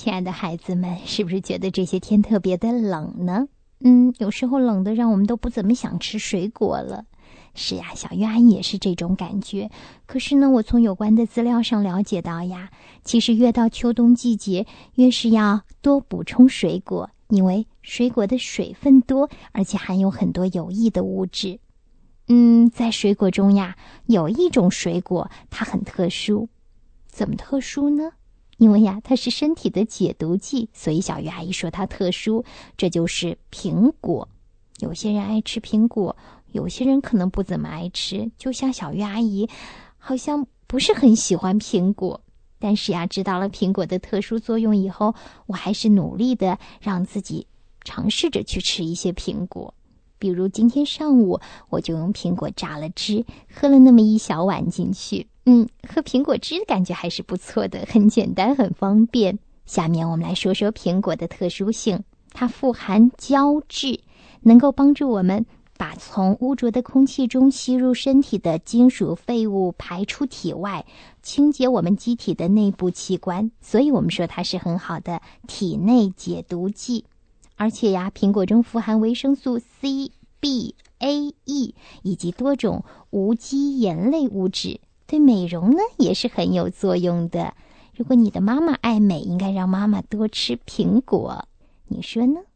亲爱的孩子们，是不是觉得这些天特别的冷呢？有时候冷的让我们都不怎么想吃水果了。是呀，小月阿姨也是这种感觉。可是呢，我从有关的资料上了解到呀，其实越到秋冬季节，越是要多补充水果，因为水果的水分多，而且含有很多有益的物质。在水果中呀，有一种水果它很特殊。怎么特殊呢？因为呀，它是身体的解毒剂，所以小鱼阿姨说它特殊，这就是苹果。有些人爱吃苹果，有些人可能不怎么爱吃，就像小鱼阿姨好像不是很喜欢苹果。但是呀，知道了苹果的特殊作用以后，我还是努力的让自己尝试着去吃一些苹果。比如今天上午我就用苹果榨了汁，喝了那么一小碗进去。喝苹果汁感觉还是不错的，很简单很方便。下面我们来说说苹果的特殊性。它富含胶质，能够帮助我们把从污浊的空气中吸入身体的金属废物排出体外，清洁我们机体的内部器官，所以我们说它是很好的体内解毒剂。而且呀，苹果中富含维生素 C、B、A、E 以及多种无机盐类物质，对美容呢也是很有作用的。如果你的妈妈爱美，应该让妈妈多吃苹果，你说呢？